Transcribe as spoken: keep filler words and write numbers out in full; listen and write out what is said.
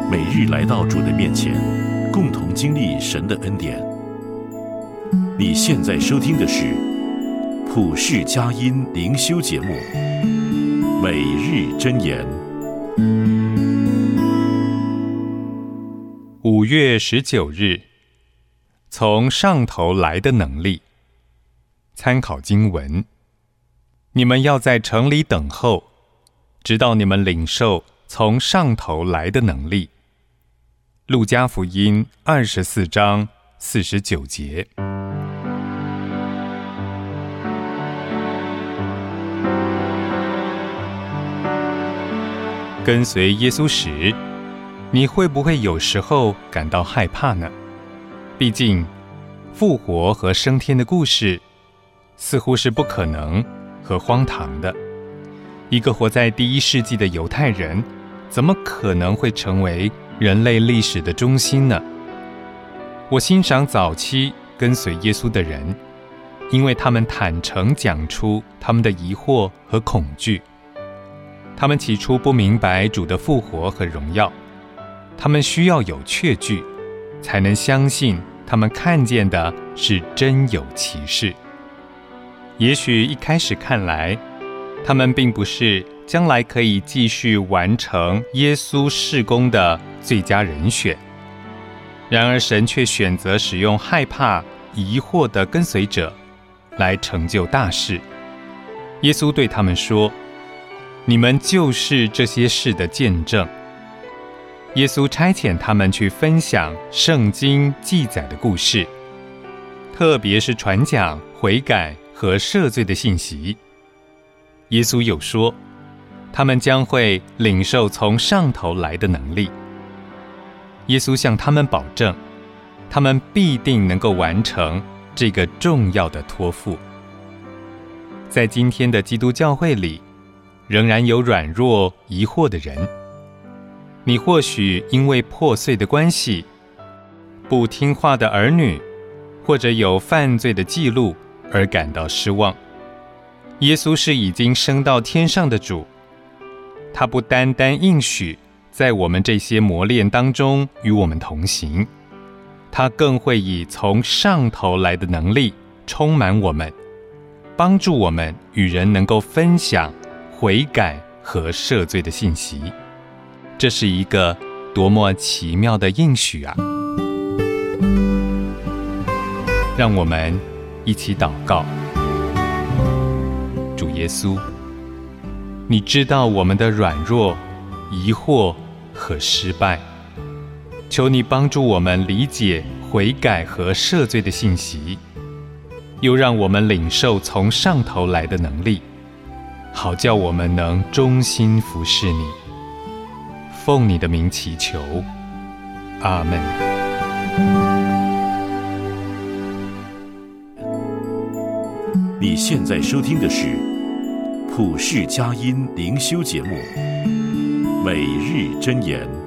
每日来到主的面前，共同经历神的恩典。你现在收听的是普世佳音灵修节目《每日箴言》。 五月十九日，从上头来的能力。参考经文：你们要在城里等候，直到你们领受从上头来的能力。路加福音二十四章四十九节。跟随耶稣时，你会不会有时候感到害怕呢？毕竟，复活和升天的故事似乎是不可能和荒唐的。一个活在第一世纪的犹太人，怎么可能会成为人类历史的中心呢？我欣赏早期跟随耶稣的人，因为他们坦诚讲出他们的疑惑和恐惧。他们起初不明白主的复活和荣耀，他们需要有确据，才能相信他们看见的是真有其事。也许一开始看来，他们并不是将来可以继续完成耶稣事工的最佳人选。然而神却选择使用害怕、疑惑的跟随者来成就大事。耶稣对他们说：你们就是这些事的见证。耶稣差遣他们去分享圣经记载的故事，特别是传讲悔改和赦罪的信息。耶稣又说，他们将会领受从上头来的能力。耶稣向他们保证，他们必定能够完成这个重要的托付。在今天的基督教会里，仍然有软弱疑惑的人。你或许因为破碎的关系、不听话的儿女，或者有犯罪的记录而感到失望。耶稣是已经升到天上的主，他不单单应许在我们这些磨练当中与我们同行，他更会以从上头来的能力充满我们，帮助我们与人能够分享悔改和赦罪的信息。这是一个多么奇妙的应许啊！让我们一起祷告。主耶稣，你知道我们的软弱、疑惑和失败，求你帮助我们理解悔改和赦罪的信息，又让我们领受从上头来的能力，好叫我们能忠心服侍你。奉你的名祈求，阿们。 你现在收听的是普世佳音灵修节目《每日箴言》。